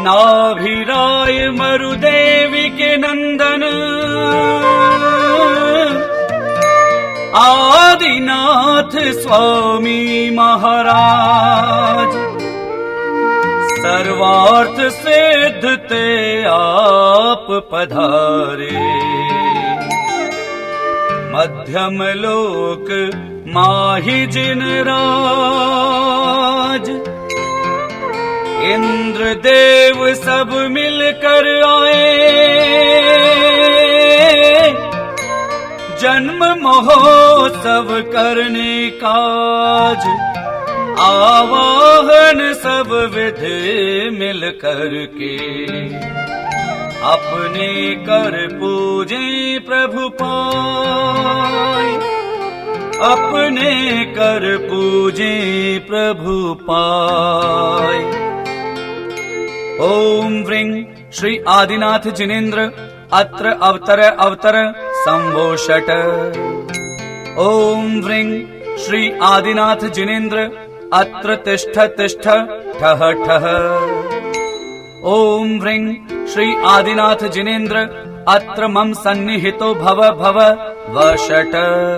नाभिराय मरुदेवी के नंदन आदिनाथ स्वामी महाराज, सर्वार्थ सिद्ध ते आप पधारे। मध्यम लोक माहि जिन राज, इंद्र देव सब मिलकर आए। जन्म महोत्सव करने काज, आवाहन सब विधि मिल कर के। अपने कर पूजे प्रभु पाय, अपने कर पूजे प्रभु पाय। ओम व्रीं श्री आदिनाथ जिनेन्द्र अत्र अवतर अवतर संवोषट। ओम व्रीं श्री आदिनाथ जिनेन्द्र अत्र तिष्ठ तिष्ठ ठह ठह। ओम व्रीं श्री आदिनाथ जिनेन्द्र अत्र मम सन्निहितो भव भव वषट।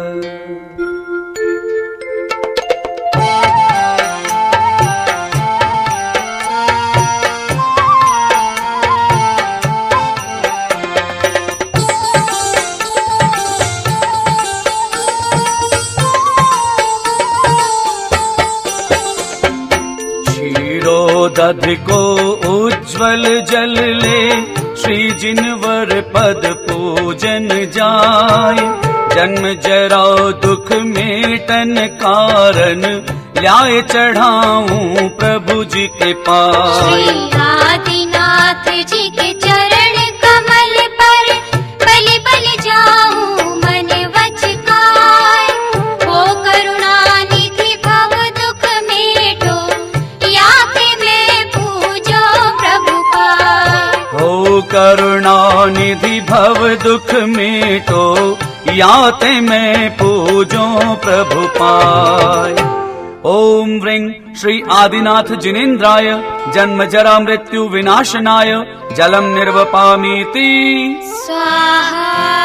दधि को उज्ज्वल जल ले, श्री जिनवर पद पूजन जाय। जन्म जरा दुख मेटन कारण, ल्याए चढ़ाऊं प्रभु जी के पास। श्री आदिनाथ जी के चरण कमल पर, बलि बलि जाऊं मन वच काय। ओ करुणा निधि भव दुख मेटो, याते मैं पूजो प्रभु पाय। ओ करुणा निधि भव दुख मेटो, याते मैं पूजो प्रभु पाय। ओम व्रीं श्री आदिनाथ जिनेन्द्राय, जन्म जरा मृत्यु विनाशनाय, जलम निर्वपामीति स्वाहा।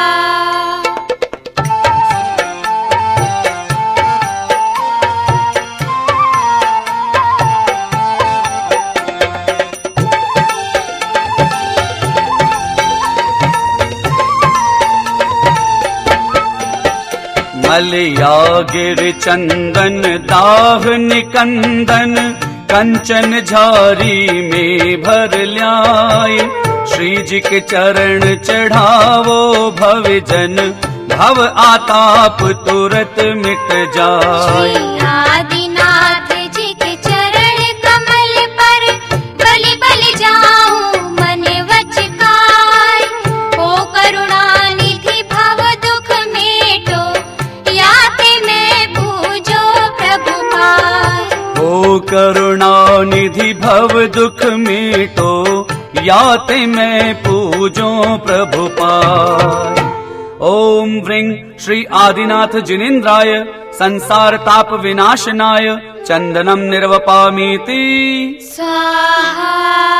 मलया गिर चंदन दाह निकंदन, कंचन झारी में भर ल्याए। श्री जी के चरण चढ़ावो भवजन, भव आताप तुरत मिट जाए। श्री आदिनाथ जी के चरण कमल पर, बलि बलि जाऊं मन वच काय। ओ करुणा निधि भव दुख मेटो, याते मैं पूजो प्रभु पाय। ओ करुणा निधि भव दुख मेटो, याते मैं पूजो प्रभु पाय। ओम व्रीं श्री आदिनाथ जिनेन्द्राय, संसार ताप विनाशनाय, चंदनम निर्वपामीति स्वाहा।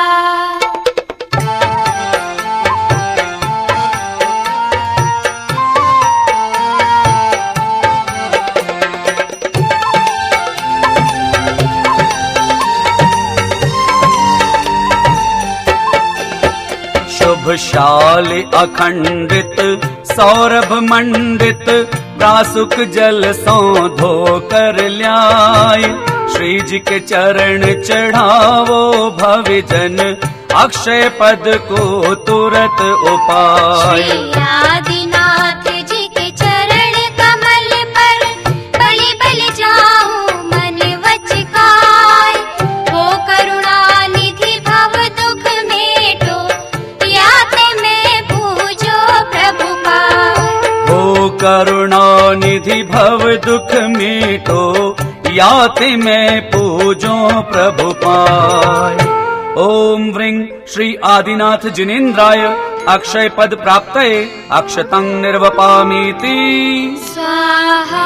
शुभशाल अखंडित सौरभ मंडित, प्रासुक जल सो धो कर ल्याय। श्री जी के चरण चढ़ावो भवजन, अक्षय पद को तुरत उपाय। श्री आदिनाथ जी के चरण कमल पर, बलि बलि जाऊं मन वच काय। ओ करुणा निधि भव दुख मेटो, याते मैं पूजो प्रभु पाय। ओ करुणा निधि भव दुख मेटो, याते मैं पूजो प्रभु पाय। ओम व्रीं श्री आदिनाथ जिनेन्द्राय, अक्षय पद प्राप्तये, अक्षतं निर्वपामीति स्वाहा।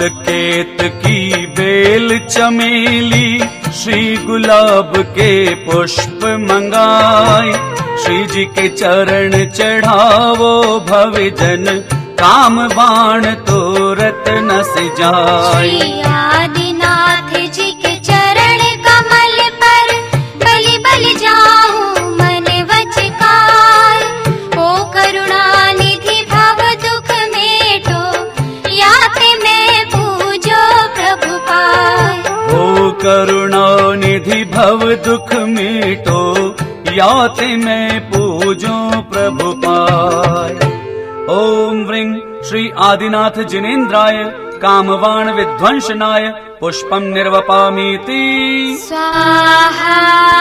कमल केत की बेल चमेली, श्री गुलाब के पुष्प मंगाए। श्री जी के चरण चढ़ावो भवजन, काम बाण तोरत न जाए। श्री आदिनाथ जी के चरण कमल पर बलि बलि जाऊं मन वच काय। ओ करुणा निधि भव दुख मेटो, याते मैं पूजो प्रभु पाय। ओ करुणा निधि भव दुख मेटो, याते मैं पूजो प्रभु पाय। ओम व्रीं श्री आदिनाथ जिनेन्द्राय, कामवाण विध्वंसनाय, पुष्पम निर्वपामीति स्वाहा।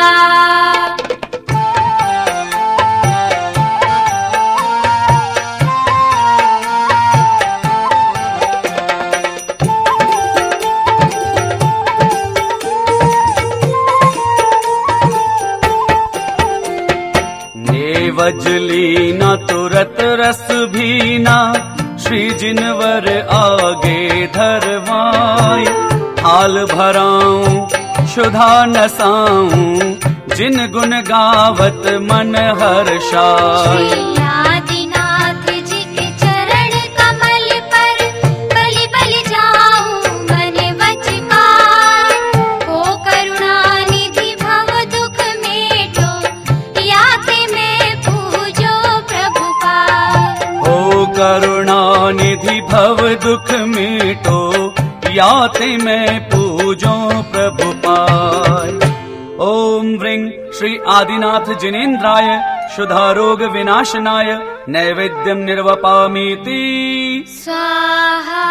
वजली न तुरत रस भीना, श्री जिनवर आगे धरवाए। हाल भराऊं शुधा नसाऊं, जिन गुण गावत मन हर्षाय। श्री आदिनाथ जी के चरण कमल पर बलि बलि जाऊं मन वच काय। ओ करुणा निधि भव दुख मेटो, याते मैं पूजो प्रभु पाय। ओ करुणा निधि भव दुख मेटो, याते मैं पूजो प्रभु पाय। ओम व्रीं श्री आदिनाथ जिनेन्द्राय, शुद्धा रोग विनाशनाय, नैवेद्यम निर्वपामीति स्वाहा।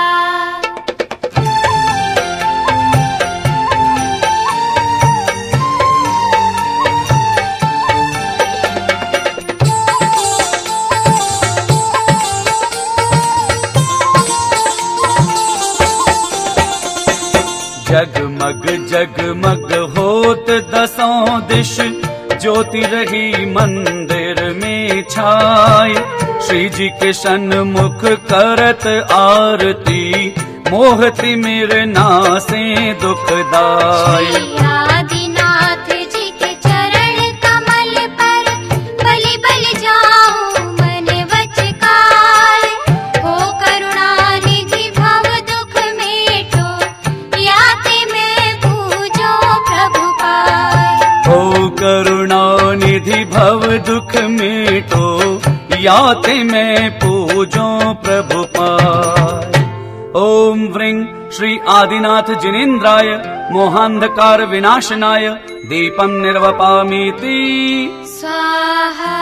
जगमग जगमग होत दसों दिश, ज्योति रही मंदिर में छाए। श्री जी के सन्मुख करत आरती, मोहति मेरे नासे दुखदाय। श्री आदिनाथ जी के चरण कमल पर बलि बलि जाऊं मन वच काय। ओ करुणा निधि भव दुख मेटो, याते मैं पूजो प्रभु पाय। ओ करुणा निधि भव दुख मेटो, याते मैं पूजो प्रभु पाय। ओम व्रीं श्री आदिनाथ जिनेन्द्राय, मोहांधकार विनाशनाय, दीपम निर्वपामीति स्वाहा।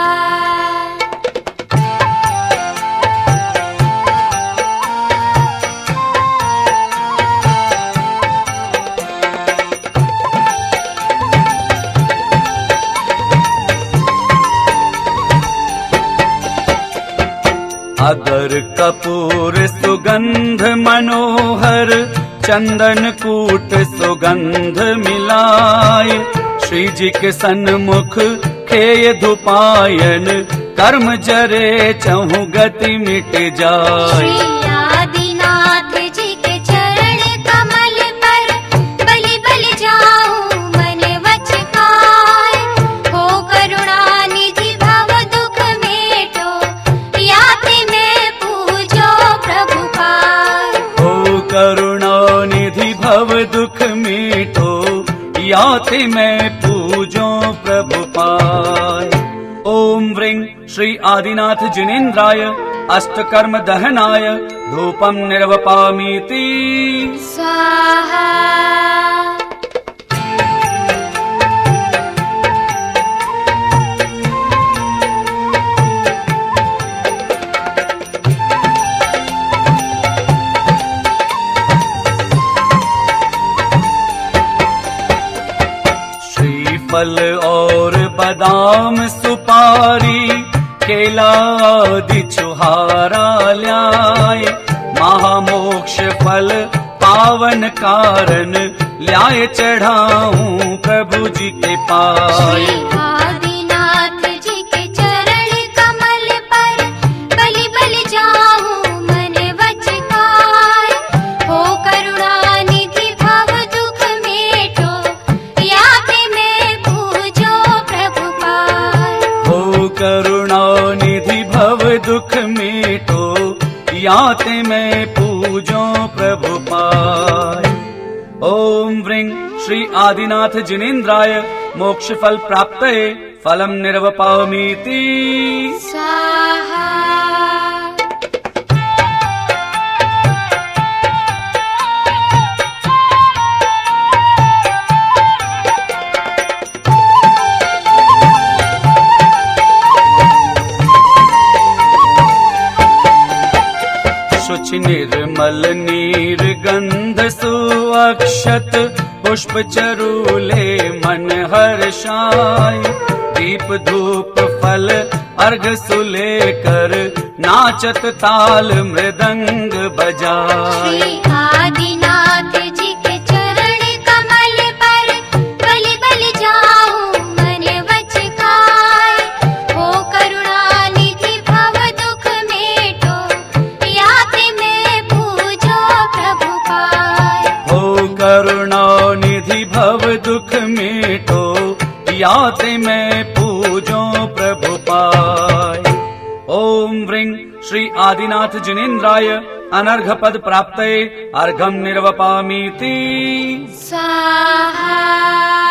अगर कपूर सुगंध मनोहर, चंदन कूट सुगंध मिलाए। श्री जी के सन्मुख खेय धुपायन, कर्म जरे चहु गति मिट जाए। श्री आदिनाथ जी के चरण कमल पर बलि बलि जाऊं मन वच काय। हो करुणा निधि भव दुख मेटो, याते मैं पूजो प्रभु पाय। हो करुणा निधि भव दुख मेटो, याते मैं पूजो प्रभु पाय। ओम व्रीं श्री आदिनाथ जिनेन्द्राय, अष्टकर्म दहनाय, धूपम निर्वपामीति स्वाहा। फल और बादाम सुपारी, केला आदि छुहारा ल्याए। महामोक्ष फल पावन कारण, ल्याए चढ़ाऊं प्रभु जी के पाए। श्री आदिनाथ जी के चरण कमल पर बलि बलि जाऊं मन वच काय। ओम व्रीं श्री आदिनाथ जिनेन्द्राय मोक्ष फल प्राप्तये फलम निर्वपामीति स्वाहा। शुचि निर्मल नीर गंध सुअक्षत पुष्प चरूले मन हर्षाय दीप धूप फल अर्घ सुलेकर नाचत ताल मृदंग बजाय। श्री आदिनाथ जी के चरण कमल पर बल बल जाऊं मन वच काय। हो करुणा निधि भव दुख मेटो याते मैं पूजो प्रभु पाय। हो करुणा निधि भव दुख मेटो याते मैं पूजो प्रभु पाय। ओम व्रीं श्री आदिनाथ जिनेन्द्राय अनर्घ पद प्राप्तये अर्घम निर्वपामीति स्वाहा।